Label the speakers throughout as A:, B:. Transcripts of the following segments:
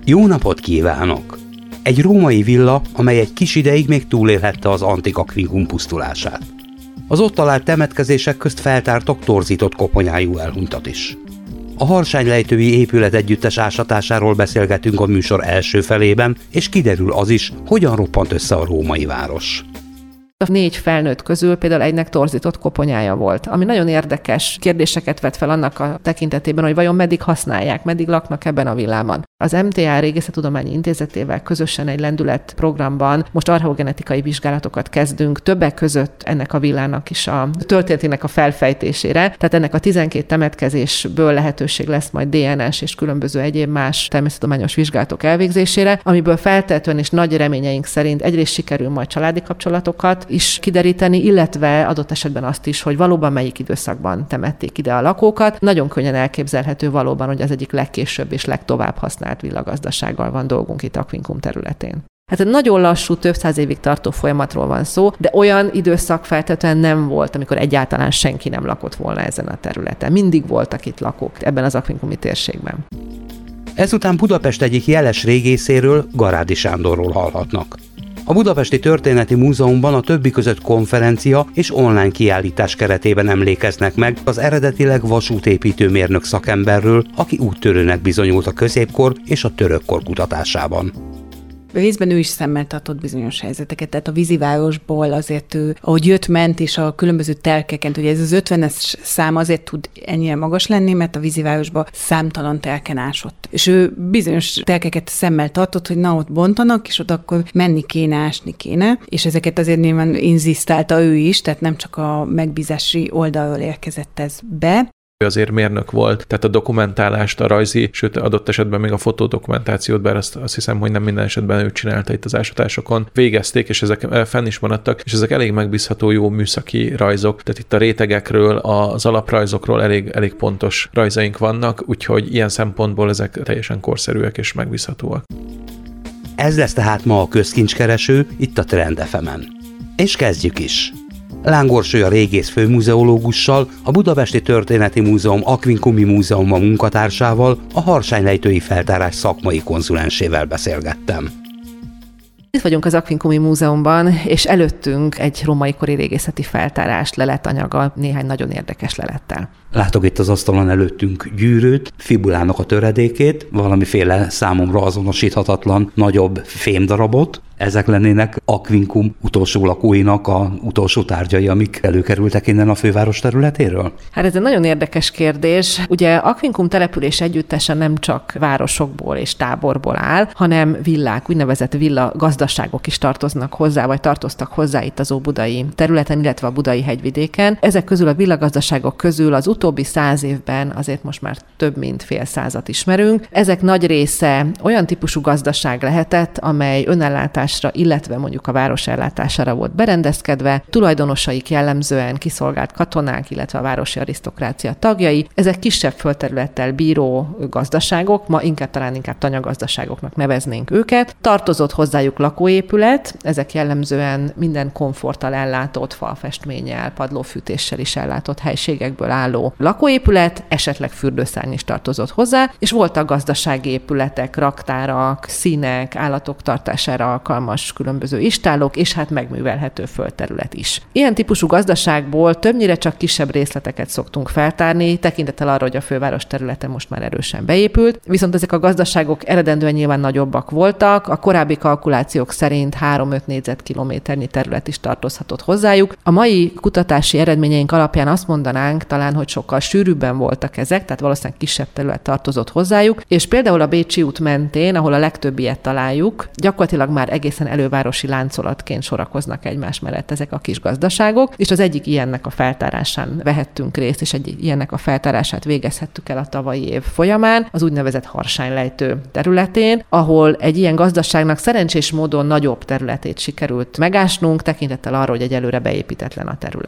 A: Jó napot kívánok! Egy római villa, amely egy kis ideig még túlélhette az antik Aquincum pusztulását. Az ott talált temetkezések közt feltártak torzított koponyájú elhunytat is. A harsánylejtői épület együttes ásatásáról beszélgetünk a műsor első felében, és kiderül az is, hogyan roppant össze a római város.
B: A 4 felnőtt közül például egynek torzított koponyája volt, ami nagyon érdekes kérdéseket vet fel annak a tekintetében, hogy vajon meddig használják, meddig laknak ebben a villában. Az MTA Régészettudományi Intézetével közösen egy lendület programban most archeogenetikai vizsgálatokat kezdünk, többek között ennek a villának is a történetének a felfejtésére, tehát ennek a 12 temetkezésből lehetőség lesz majd DNS és különböző egyéb más természettudományos vizsgálatok elvégzésére, amiből feltétlenül és nagy reményeink szerint egyrészt sikerül majd családi kapcsolatokat is kideríteni, illetve adott esetben azt is, hogy valóban melyik időszakban temették ide a lakókat. Nagyon könnyen elképzelhető valóban, hogy az egyik legkésőbb és legtovább használt villagazdasággal van dolgunk itt Aquincum területén. Hát egy nagyon lassú, több száz évig tartó folyamatról van szó, de olyan időszak feltétlenül nem volt, amikor egyáltalán senki nem lakott volna ezen a területen. Mindig voltak itt lakók ebben az aquincumi térségben.
A: Ezután Budapest egyik jeles régészéről, Garádi Sándorról hallhatnak. A Budapesti Történeti Múzeumban a többi között konferencia és online kiállítás keretében emlékeznek meg az eredetileg vasútépítő mérnök szakemberről, aki úttörőnek bizonyult a középkor és a törökkor kutatásában.
C: Részben ő is szemmel tartott bizonyos helyzeteket, tehát a vízivárosból azért ő, ahogy jött-ment és a különböző telkeken, ugye ez az 50-es szám azért tud ennyire magas lenni, mert a vízivárosban számtalan telken ásott. És ő bizonyos telkeket szemmel tartott, hogy na ott bontanak, és ott akkor menni kéne, ásni kéne, és ezeket azért nyilván inzisztálta ő is, tehát nem csak a megbízási oldalról érkezett ez be.
D: Ő azért mérnök volt, tehát a dokumentálást, a rajzi, sőt adott esetben még a fotodokumentációt, bár azt hiszem, hogy nem minden esetben ő csinálta itt az ásatásokon, végezték, és ezek fenn is maradtak, és ezek elég megbízható jó műszaki rajzok, tehát itt a rétegekről, az alaprajzokról elég pontos rajzaink vannak, úgyhogy ilyen szempontból ezek teljesen korszerűek és megbízhatóak.
A: Ez lesz tehát ma a közkincskereső, itt a Trend FM-en. És kezdjük is! Lángorső a régész főmuzeológussal, a Budapesti Történeti Múzeum Aquincumi Múzeuma munkatársával, a harsánylejtői feltárás szakmai konzulensével beszélgettem.
B: Itt vagyunk az Aquincumi Múzeumban, és előttünk egy római kori régészeti feltárás leletanyaga, néhány nagyon érdekes lelettel.
A: Látok itt az asztalon előttünk gyűrűt, fibulának a töredékét, valamiféle számomra azonosíthatatlan nagyobb fémdarabot. Ezek lennének Aquincum utolsó lakóinak a utolsó tárgyai, amik előkerültek innen a főváros területéről?
B: Hát ez egy nagyon érdekes kérdés. Ugye Aquincum település együttesen nem csak városokból és táborból áll, hanem villák, úgynevezett villa gazdaságok is tartoznak hozzá, vagy tartoztak hozzá itt az óbudai területen, illetve a budai hegyvidéken. Ezek közül a villagazdaságok közül az utóbbi 100 évben azért most már több mint fél százat ismerünk. Ezek nagy része olyan típusú gazdaság lehetett, amely önellátásra, illetve mondjuk a város ellátására volt berendezkedve, tulajdonosaik jellemzően kiszolgált katonák, illetve a városi arisztokrácia tagjai. Ezek kisebb földterülettel bíró gazdaságok, ma talán inkább tanyagazdaságoknak neveznénk őket. Tartozott hozzájuk lakóépület, ezek jellemzően minden komforttal ellátott, falfestménnyel, padlófűtéssel is ellátott helységekből álló lakóépület, esetleg fürdőszárny is tartozott hozzá, és voltak gazdasági épületek, raktárak, színek, állatok tartására alkalmas különböző istállók, és hát megművelhető földterület is. Ilyen típusú gazdaságból többnyire csak kisebb részleteket szoktunk feltárni, tekintettel arra, hogy a főváros területe most már erősen beépült, viszont ezek a gazdaságok eredendően nyilván nagyobbak voltak, a korábbi kalkulációk szerint 3-5 négyzetkilométernyi terület is tartozhatott hozzájuk. A mai kutatási eredményeink alapján azt mondanánk talán, hogy sokkal sűrűbben voltak ezek, tehát valószínűleg kisebb terület tartozott hozzájuk, és például a Bécsi út mentén, ahol a legtöbb ilyet találjuk, gyakorlatilag már egészen elővárosi láncolatként sorakoznak egymás mellett ezek a kis gazdaságok, és az egyik ilyennek a feltárásán vehettünk részt, és egy ilyennek a feltárását végezhettük el a tavalyi év folyamán, az úgynevezett harsánylejtő területén, ahol egy ilyen gazdaságnak szerencsés módon nagyobb területét sikerült megásnunk, tekintettel arra, hogy egyelőre beépítetlen a terület.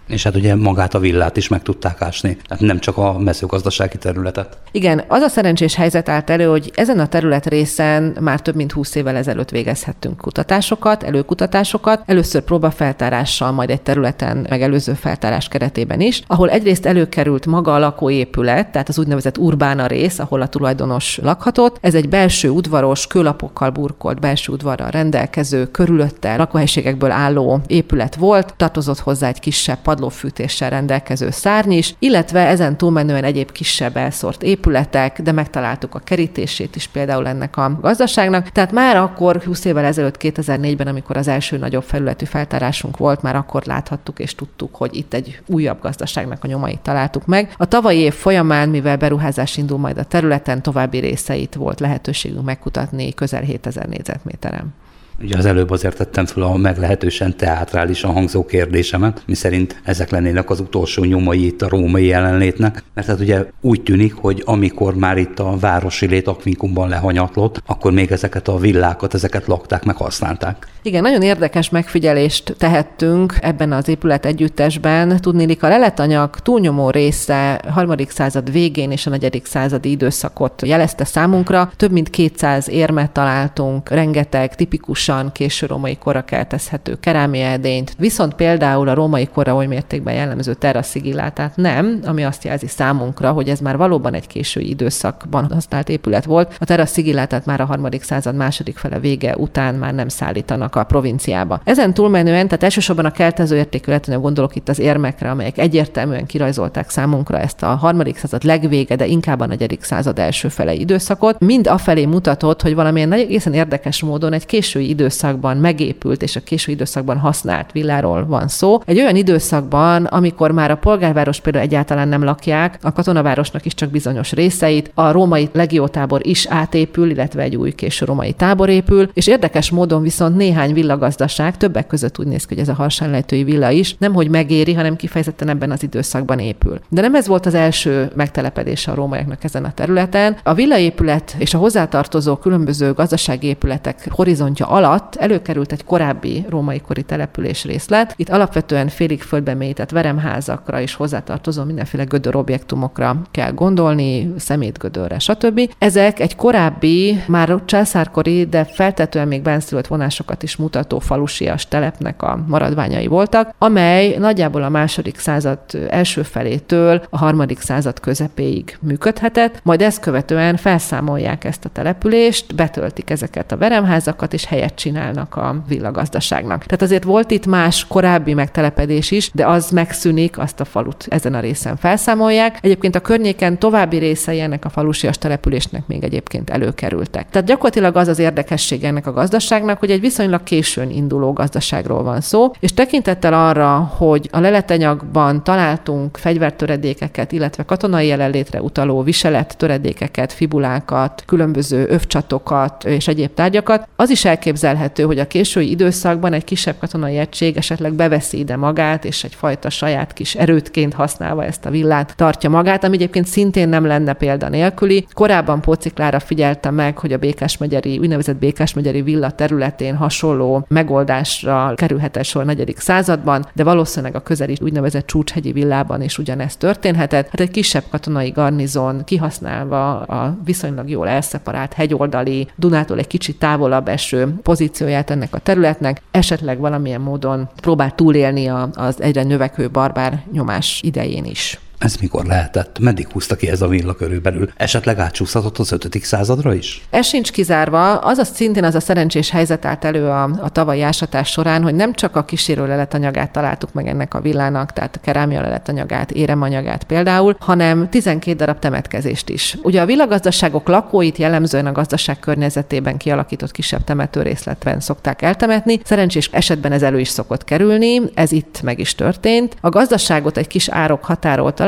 A: És hát ugye magát a villát is meg tudták ásni, tehát nem csak a mezőgazdasági területet.
B: Igen, az a szerencsés helyzet állt elő, hogy ezen a területrészen már több mint 20 évvel ezelőtt végezhettünk kutatásokat, előkutatásokat, először próbafeltárással, majd egy területen megelőző feltárás keretében is, ahol egyrészt előkerült maga a lakóépület, tehát az úgynevezett urbána rész, ahol a tulajdonos lakhatott. Ez egy belső udvaros, kőlapokkal burkolt belső udvarral rendelkező, körülötte lakóhelyiségekből álló épület volt, tartozott hozzá egy kisebb padlófűtéssel rendelkező szárny is, illetve ezen túlmenően egyéb kisebb elszórt épületek, de megtaláltuk a kerítését is például ennek a gazdaságnak. Tehát már akkor 20 évvel ezelőtt 2004-ben, amikor az első nagyobb felületű feltárásunk volt, már akkor láthattuk és tudtuk, hogy itt egy újabb gazdaságnak a nyomait találtuk meg. A tavalyi év folyamán, mivel beruházás indul majd a területen, további részeit volt lehetőségünk megkutatni közel 7000 négyzetméteren.
A: Ugye az előbb azért tettem fel a meglehetősen teátrálisan hangzó kérdésemet, miszerint ezek lennének az utolsó nyomai itt a római jelenlétnek, mert hát ugye úgy tűnik, hogy amikor már itt a városi lét Aquincumban lehanyatlott, akkor még ezeket a villákat, ezeket lakták, meg használták.
B: Igen, nagyon érdekes megfigyelést tehettünk ebben az épület együttesben. Tudniillik, a leletanyag túlnyomó része 3. század végén és a 4. századi időszakot jelezte számunkra. Több mint 200 érmet találtunk, rengeteg tipikusan késő római korra keltezhető kerámiaedényt, viszont például a római korra oly mértékben jellemző terra sigillátát nem, ami azt jelzi számunkra, hogy ez már valóban egy késői időszakban használt épület volt. A terra sigillátát már a 3. század második fele vége után már nem szállítanak a provinciába. Ezen túlmenően, tehát elsősorban a keltező értékű leletanyag, gondolok itt az érmekre, amelyek egyértelműen kirajzolták számunkra ezt a 3. század legvége, de inkább a 4. század első fele időszakot, mind afelé mutatott, hogy valamilyen egészen érdekes módon egy késői időszakban megépült és a késői időszakban használt villáról van szó. Egy olyan időszakban, amikor már a polgárváros például egyáltalán nem lakják, a katonavárosnak is csak bizonyos részeit, a római legiótábor is átépül, illetve egy új késő római tábor épül, és érdekes módon viszont néhány villagazdaság, többek között úgy néz ki, hogy ez a Harsánylejtői villa is, nemhogy megéri, hanem kifejezetten ebben az időszakban épül. De nem ez volt az első megtelepedése a rómaiaknak ezen a területen. A villaépület és a hozzátartozó különböző gazdasági épületek horizontja alatt előkerült egy korábbi római kori település részlet. Itt alapvetően félig földbe mélyített veremházakra és hozzátartozó mindenféle gödörobjektumokra kell gondolni, szemétgödörre, stb. Ezek egy korábbi, már császárkori, de feltetően még benszülött vonásokat is mutató falusias telepnek a maradványai voltak, amely nagyjából a 2. század első felétől a 3. század közepéig működhetett, majd ezt követően felszámolják ezt a települést, betöltik ezeket a veremházakat, és helyet csinálnak a villagazdaságnak. Tehát azért volt itt más korábbi megtelepedés is, de az megszűnik, azt a falut ezen a részen felszámolják. Egyébként a környéken további részei ennek a falusias településnek még egyébként előkerültek. Tehát gyakorlatilag az az érdekesség ennek a gazdaságnak, hogy egy viszonylag későn induló gazdaságról van szó, és tekintettel arra, hogy a leletanyagban találtunk fegyvertöredékeket, illetve katonai jelenlétre utaló viselettöredékeket, fibulákat, különböző övcsatokat és egyéb tárgyakat, az is elképzelhető, hogy a késői időszakban egy kisebb katonai egység esetleg beveszi ide magát, és egyfajta saját kis erődként használva ezt a villát tartja magát, ami egyébként szintén nem lenne példa nélküli. Korábban Póciklára figyeltem meg, hogy a úgynevezett Békásmegyeri villa területén hasonló megoldásra kerülhetett sor 4. században, de valószínűleg a közeli úgynevezett Csúcshegyi villában is ugyanezt történhetett. Hát egy kisebb katonai garnizon kihasználva a viszonylag jól elszeparált hegyoldali, Dunától egy kicsit távolabb eső pozícióját ennek a területnek, esetleg valamilyen módon próbál túlélni az egyre növekvő barbár nyomás idején is.
A: Ez mikor lehetett? Meddig húzta ki ez a villa körülbelül? Esetleg átsúszhatott az 5. századra is?
B: Ez sincs kizárva. Szintén az a szerencsés helyzet állt elő a tavalyi ásatás során, hogy nem csak a kísérő leletanyagát találtuk meg ennek a villának, tehát a kerámia leletanyagát, éremanyagát például, hanem 12 darab temetkezést is. Ugye a villagazdaságok lakóit jellemzően a gazdaság környezetében kialakított kisebb temetőrészletben szokták eltemetni. Szerencsés esetben ez elő is szokott kerülni, ez itt meg is történt. A gazdaságot egy kis árok határolta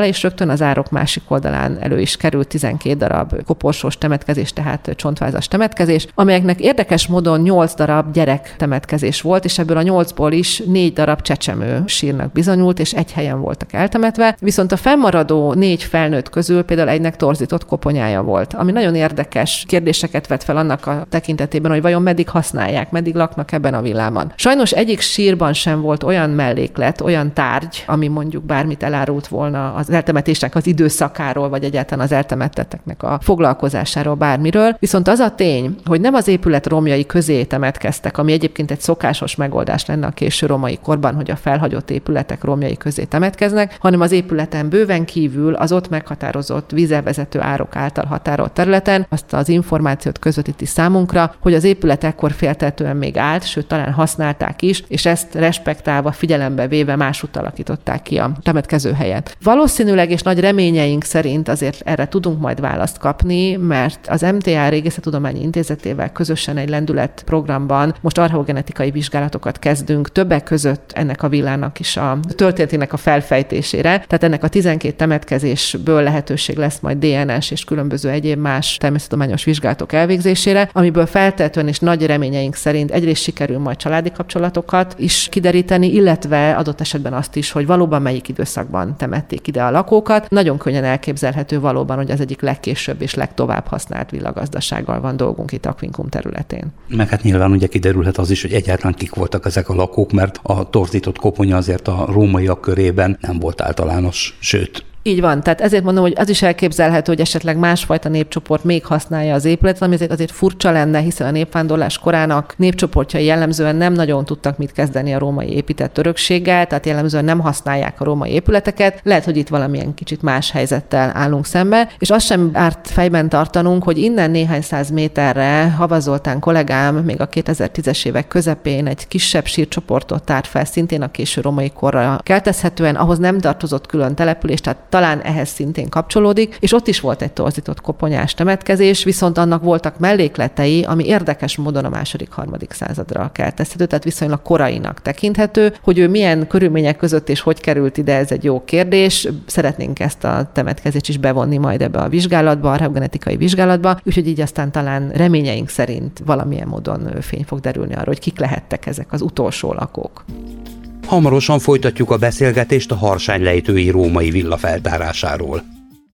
B: vele, és rögtön az árok másik oldalán elő is került 12 darab koporsós temetkezés, tehát csontvázas temetkezés, amelyeknek érdekes módon 8 darab gyerek temetkezés volt, és ebből a 8-ból is 4 darab csecsemő sírnak bizonyult, és egy helyen voltak eltemetve, viszont a fennmaradó 4 felnőtt közül például egynek torzított koponyája volt, ami nagyon érdekes kérdéseket vet fel annak a tekintetében, hogy vajon meddig használják, meddig laknak ebben a villában. Sajnos egyik sírban sem volt olyan melléklet, olyan tárgy, ami mondjuk bármit elárult volna az eltemetésnek az időszakáról, vagy egyáltalán az eltemettetteknek a foglalkozásáról, bármiről. Viszont az a tény, hogy nem az épület romjai közé temetkeztek, ami egyébként egy szokásos megoldás lenne a késő római korban, hogy a felhagyott épületek romjai közé temetkeznek, hanem az épületen bőven kívül az ott meghatározott vízzelvezető árok által határolt területen azt az információt közvetíti számunkra, hogy az épület ekkor féltetően még állt, sőt talán használták is, és ezt respektálva, figyelembe véve másút alakították ki a temetkező helyet. Valószínűleg és nagy reményeink szerint azért erre tudunk majd választ kapni, mert az MTA Régészettudományi Intézetével közösen egy lendület programban most archeogenetikai vizsgálatokat kezdünk, többek között ennek a villának is a történetének a felfejtésére. Tehát ennek a 12 temetkezésből lehetőség lesz majd DNS és különböző egyéb más természettudományos vizsgálatok elvégzésére, amiből feltétlenül és nagy reményeink szerint egyrészt sikerül majd családi kapcsolatokat is kideríteni, illetve adott esetben azt is, hogy valóban melyik időszakban temették ide a lakókat. Nagyon könnyen elképzelhető valóban, hogy az egyik legkésőbb és legtovább használt villagazdasággal van dolgunk itt Aquincum területén.
A: Meg hát nyilván ugye kiderülhet az is, hogy egyáltalán kik voltak ezek a lakók, mert a torzított koponya azért a rómaiak körében nem volt általános, sőt.
B: Így van, tehát ezért mondom, hogy az is elképzelhető, hogy esetleg másfajta népcsoport még használja az épületet, ami azért furcsa lenne, hiszen a népvándorlás korának népcsoportjai jellemzően nem nagyon tudtak mit kezdeni a római épített örökséggel, tehát jellemzően nem használják a római épületeket. Lehet, hogy itt valamilyen kicsit más helyzettel állunk szembe, és azt sem árt fejben tartanunk, hogy innen néhány száz méterre Havas Zoltán kollégám még a 2010-es évek közepén egy kisebb sírcsoportot tárt fel, szintén a késő római korra keltezhetően, ahhoz nem tartozott külön település, tehát talán ehhez szintén kapcsolódik, és ott is volt egy torzított koponyás temetkezés, viszont annak voltak mellékletei, ami érdekes módon a második-harmadik századra keltezhető, tehát viszonylag korainak tekinthető. Hogy ő milyen körülmények között és hogy került ide, ez egy jó kérdés. Szeretnénk ezt a temetkezést is bevonni majd ebbe a vizsgálatba, archeogenetikai vizsgálatba, úgyhogy így aztán talán reményeink szerint valamilyen módon fény fog derülni arra, hogy kik lehettek ezek az utolsó lakók.
A: Hamarosan folytatjuk a beszélgetést a harsánylejtői római villa feltárásáról.